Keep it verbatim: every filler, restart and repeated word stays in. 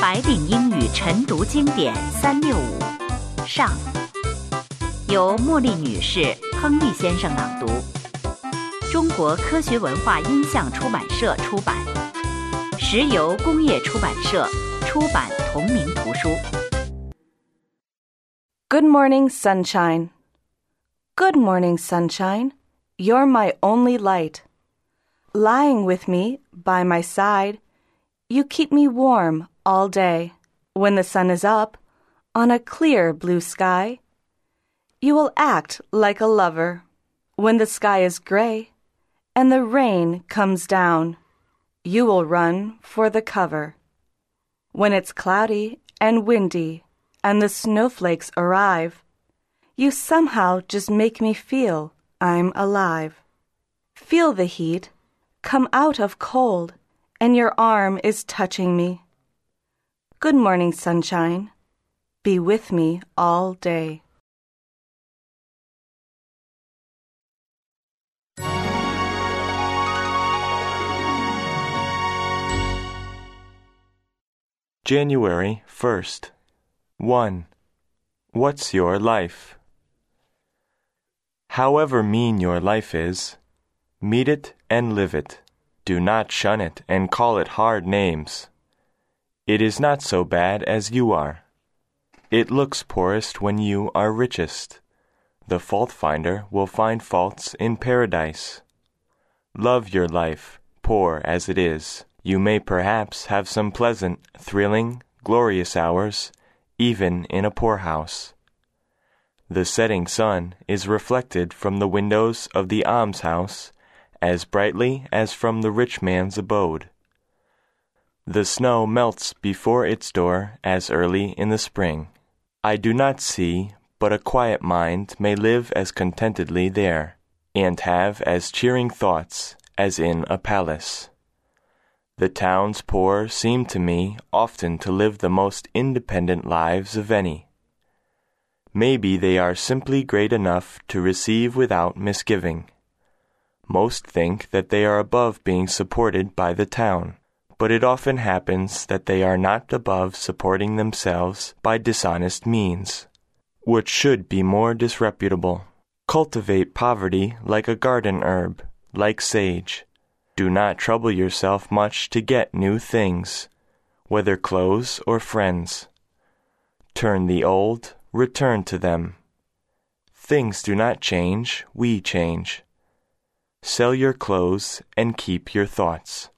白领英语晨读经典三六五上，由茉莉女士、亨利先生朗读，中国科学文化音像出版社出版，石油工业出版社出版同名图书。 Good morning, sunshine. Good morning, sunshine. You're my only light. Lying with me by my side, you keep me warm all day. When the sun is up, on a clear blue sky, you will act like a lover. When the sky is gray and the rain comes down, you will run for the cover. When it's cloudy and windy and the snowflakes arrive, you somehow just make me feel I'm alive. Feel the heat come out of cold, and your arm is touching me. Good morning, sunshine. Be with me all day. January first. one. What's your life? However mean your life is, meet it and live it. Do not shun it and call it hard names. It is not so bad as you are. It looks poorest when you are richest. The fault finder will find faults in paradise. Love your life, poor as it is. You may perhaps have some pleasant, thrilling, glorious hours, even in a poorhouse. The setting sun is reflected from the windows of the almshouse as brightly as from the rich man's abode. The snow melts before its door as early in the spring. I do not see but a quiet mind may live as contentedly there, and have as cheering thoughts as in a palace. The town's poor seem to me often to live the most independent lives of any. Maybe they are simply great enough to receive without misgiving. Most think that they are above being supported by the town, but it often happens that they are not above supporting themselves by dishonest means, which should be more disreputable. Cultivate poverty like a garden herb, like sage. Do not trouble yourself much to get new things, whether clothes or friends. Turn the old, return to them. Things do not change, we change. Sell your clothes and keep your thoughts.